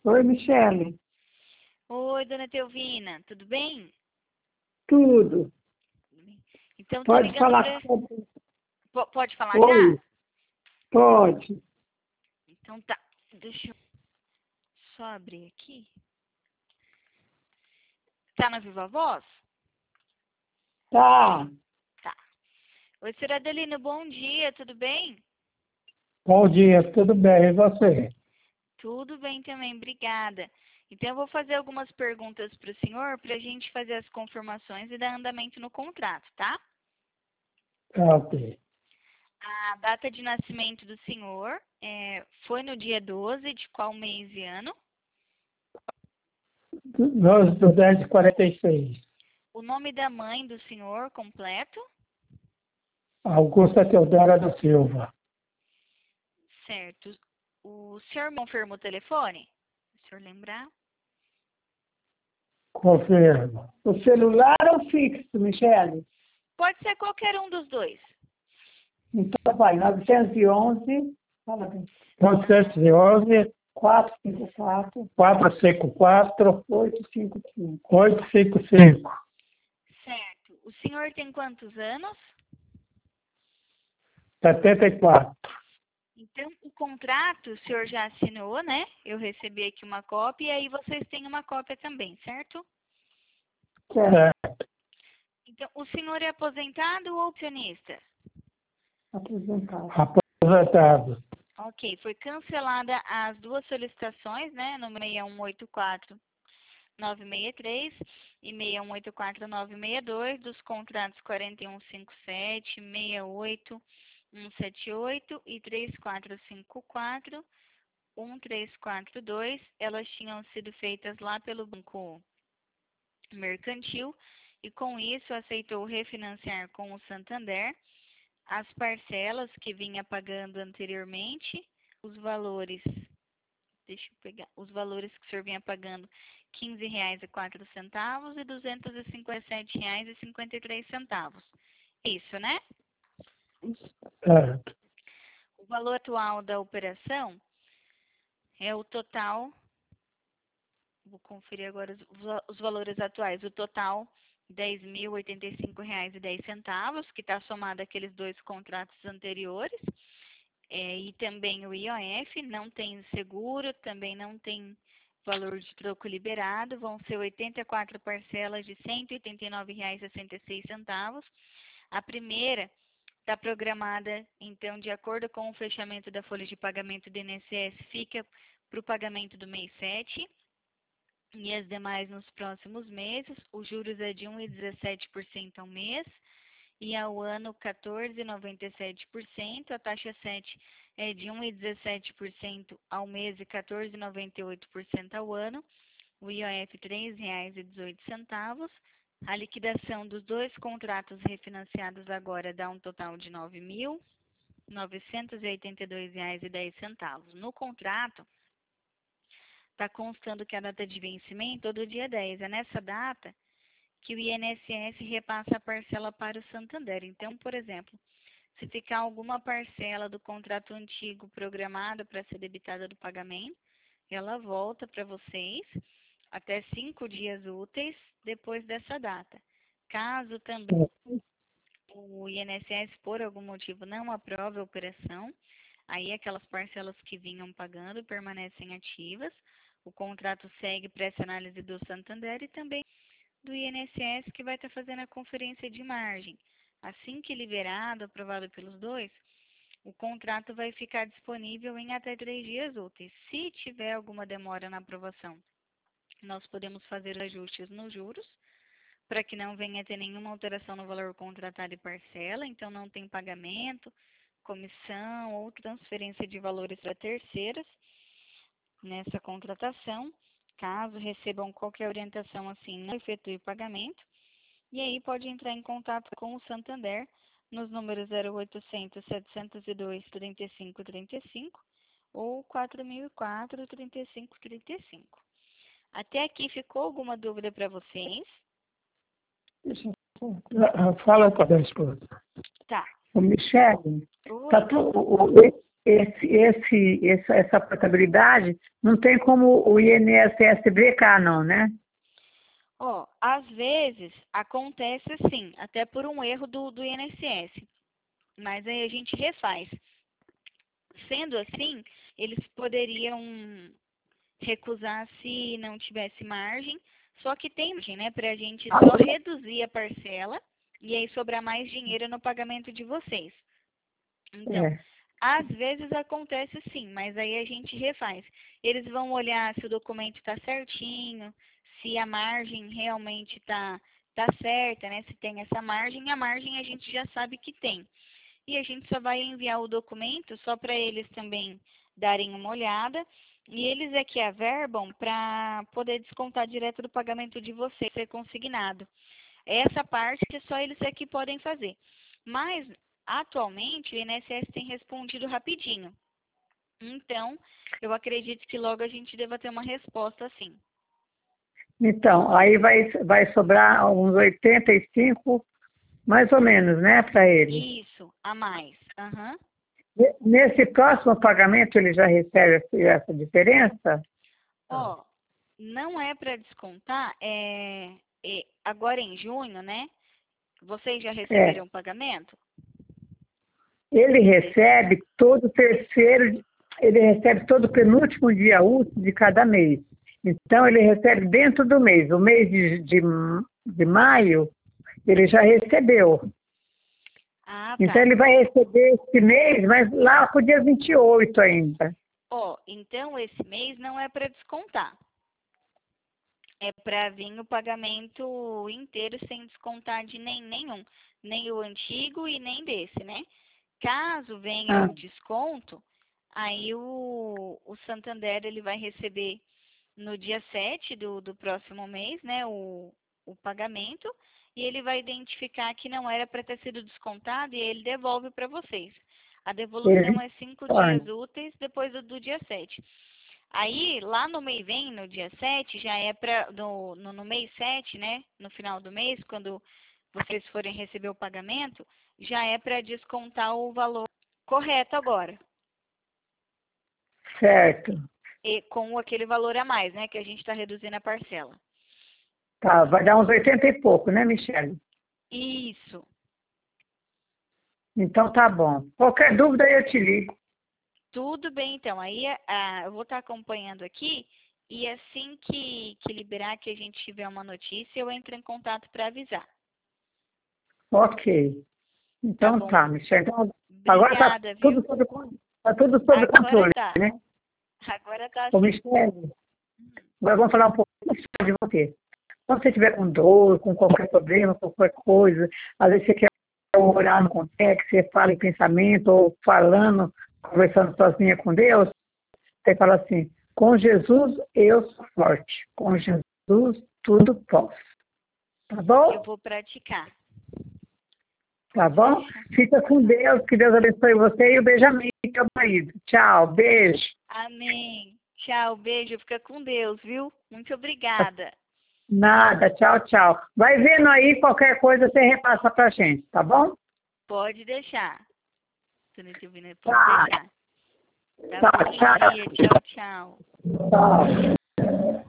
Oi, Michele. Oi, dona Teovina, tudo bem? Tudo. Tudo bem. Então, tô Pode ligando falar para... sobre... Pode falar já? Oi, pode. Então tá, deixa eu só abrir aqui. Tá na Viva Voz? Tá. Tá. Oi, senhora Adelina, bom dia, tudo bem? Bom dia, tudo bem? E você? Tudo bem também, obrigada. Então, eu vou fazer algumas perguntas para o senhor para a gente fazer as confirmações e dar andamento no contrato, tá? Tá, ok. A data de nascimento do senhor foi no dia 12 de qual mês e ano? 12/10/46. O nome da mãe do senhor completo? Augusta Teodora da Silva. Certo. O senhor confirma o telefone? Se o senhor lembrar. Confirmo. O celular ou fixo, Michele? Pode ser qualquer um dos dois. Então vai, 911, fala bem. 911 454 454 855. 855. Certo. O senhor tem quantos anos? 74. Então, o contrato o senhor já assinou, né? Eu recebi aqui uma cópia e aí vocês têm uma cópia também, certo? Certo. Então, o senhor é aposentado ou pensionista? Aposentado. Aposentado. Ok, foi cancelada as duas solicitações, né? No 6184 963 e 6184 962 dos contratos 4157, 68 178 e 3454, 1342. Elas tinham sido feitas lá pelo Banco Mercantil e com isso aceitou refinanciar com o Santander as parcelas que vinha pagando anteriormente, os valores. Deixa eu pegar. Os valores que o senhor vinha pagando, R$ 15,04 e R$ 257,53. Isso, né? Certo. O valor atual da operação é o total. Vou conferir agora os valores atuais. O total, R$ 10.085,10, que está somado àqueles dois contratos anteriores. E também o IOF, não tem seguro, também não tem valor de troco liberado, vão ser 84 parcelas de R$ 189,66. A primeira está programada, então, de acordo com o fechamento da folha de pagamento do INSS, fica para o pagamento do mês 7 e as demais nos próximos meses. Os juros é de 1,17% ao mês. E ao ano 14,97%, a taxa 7 é de 1,17% ao mês e 14,98% ao ano, o IOF R$ 3,18. A liquidação dos dois contratos refinanciados agora dá um total de R$ 9.982,10. No contrato, está constando que a data de vencimento é do dia 10. É nessa data que o INSS repassa a parcela para o Santander. Então, por exemplo, se ficar alguma parcela do contrato antigo programada para ser debitada do pagamento, ela volta para vocês até 5 dias úteis depois dessa data. Caso também o INSS, por algum motivo, não aprove a operação, aí aquelas parcelas que vinham pagando permanecem ativas, o contrato segue para essa análise do Santander e também do INSS, que vai estar fazendo a conferência de margem. Assim que liberado, aprovado pelos dois, o contrato vai ficar disponível em até 3 dias úteis. Se tiver alguma demora na aprovação, nós podemos fazer ajustes nos juros, para que não venha a ter nenhuma alteração no valor contratado e parcela, então não tem pagamento, comissão ou transferência de valores para terceiras nessa contratação. Caso recebam qualquer orientação assim, não efetue pagamento. E aí pode entrar em contato com o Santander nos números 0800 702 3535 ou 4004 3535. Até aqui ficou alguma dúvida para vocês? Fala com a minha esposa. Tá. O Michele, Oi. tá essa portabilidade não tem como o INSS brecar, não, né? Ó, às vezes acontece sim, até por um erro do INSS, mas aí a gente refaz. Sendo assim, eles poderiam recusar se não tivesse margem, só que tem margem, né, para a gente só reduzir a parcela e aí sobrar mais dinheiro no pagamento de vocês. Então, É. às vezes acontece sim, mas aí a gente refaz. Eles vão olhar se o documento está certinho, se a margem realmente tá certa, né? Se tem essa margem, a margem a gente já sabe que tem. E a gente só vai enviar o documento só para eles também darem uma olhada. E eles é que averbam para poder descontar direto do pagamento de você, ser consignado. Essa parte que só eles é que podem fazer. Mas, atualmente, o INSS tem respondido rapidinho. Então, eu acredito que logo a gente deva ter uma resposta assim. Então, aí vai sobrar uns 85, mais ou menos, né, para ele. Isso, a mais. Aham. Nesse próximo pagamento ele já recebe essa diferença? Ó, não é para descontar, agora em junho, né? Vocês já É. receberam o pagamento? Ele recebe todo terceiro, ele recebe todo penúltimo dia útil de cada mês. Então, ele recebe dentro do mês. O mês de maio, ele já recebeu. Ah, Então, tá. ele vai receber esse mês, mas lá para o dia 28 ainda. Ó, então esse mês não é para descontar. É para vir o pagamento inteiro sem descontar de nenhum, nem o antigo e nem desse, né? Caso venha Ah, o desconto, aí o Santander ele vai receber no dia 7 do próximo mês, né, o pagamento, e ele vai identificar que não era para ter sido descontado e ele devolve para vocês. A devolução ele é 5 dias torna. úteis depois do dia 7. Aí, lá no mês vem, no dia 7 já é para, no mês 7, né, no final do mês, quando vocês forem receber o pagamento, já é para descontar o valor correto agora, Certo. e com aquele valor a mais, né, que a gente está reduzindo a parcela. Tá, vai dar uns 80 e pouco, né, Michele? Isso. Então tá bom. Qualquer dúvida eu te ligo. Tudo bem, então. Aí eu vou estar acompanhando aqui e assim que liberar, que a gente tiver uma notícia, eu entro em contato para avisar. Ok. Tá Então bom? tá, Michele. Então, agora tá Obrigada, viu? tudo tá tudo sob Agora controle, tá. né? Agora tá Ô, sim. Michele, agora vamos falar um pouco de você. Quando você estiver com dor, com qualquer problema, qualquer coisa, às vezes você quer orar, não consegue, você fala em pensamento, ou falando, conversando sozinha com Deus, você fala assim, com Jesus eu sou forte, com Jesus tudo posso. Tá Eu bom? vou praticar. Tá Pode bom? deixar. Fica com Deus, que Deus abençoe você e o Benjamin, teu marido. Tchau, beijo. Amém. Tchau, beijo. Fica com Deus, viu? Muito obrigada. Nada, tchau, tchau. Vai vendo aí, qualquer coisa você repassa pra gente, tá bom? Pode deixar. Tô não te ouvindo, pode Tá, deixar. Tá tá, bom, bom tchau. dia. Tchau, tchau. Tchau.